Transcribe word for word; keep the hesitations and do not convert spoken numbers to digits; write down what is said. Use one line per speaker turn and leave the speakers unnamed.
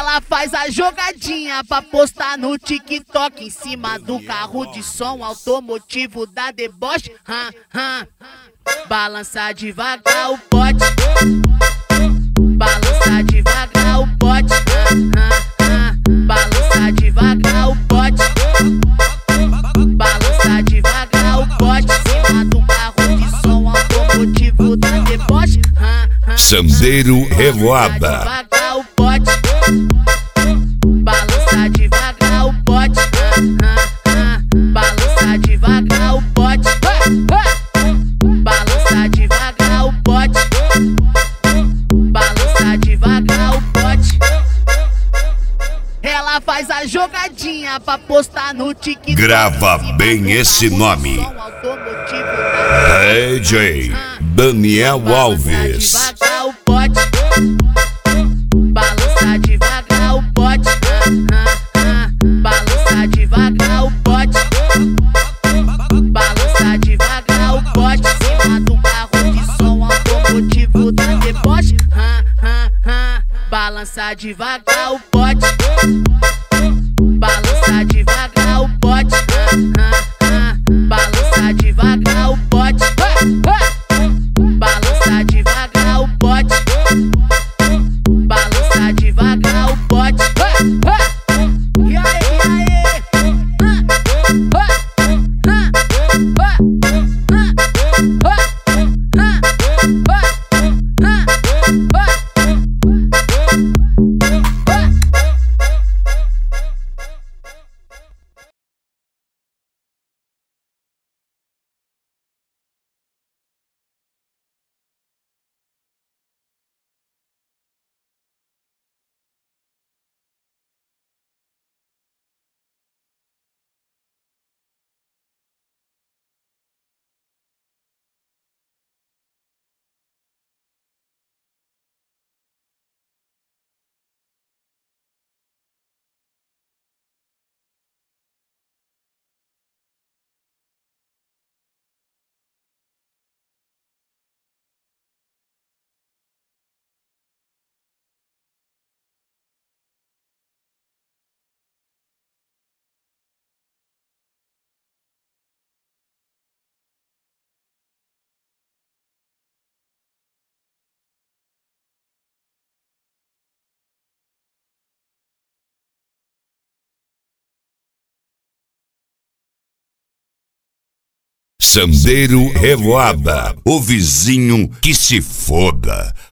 Ela faz a jogadinha pra postar no TikTok em cima do carro de som automotivo da deboche. Hum, hum. Balança devagar o pote, balança devagar o pote, hum, hum, hum. Balança devagar o pote, balança devagar o pote em cima do carro de som automotivo da deboche. Hum, hum.
Sandeiro Revoada.
Devagar o pote, balança devagar o pote, hum, hum, hum. Balança devagar o pote, balança devagar o pote, balança devagar o pote. Ela faz a jogadinha pra postar no TikTok.
Grava bem esse nome. D J Daniel Alves.
Balança devagar o pote, balança devagar o pote, hum, hum, hum. Balança devagar o pote, balança devagar o pote em cima do carro de som automotivo da deboche. Hum, hum, hum. Balança devagar o pote, balança devagar o pote, hum, hum, hum. Balança devagar o pote, balança devagar o pote, balança devagar o pote. E aí, e aí?
Sandeiro Revoada, o vizinho que se foda.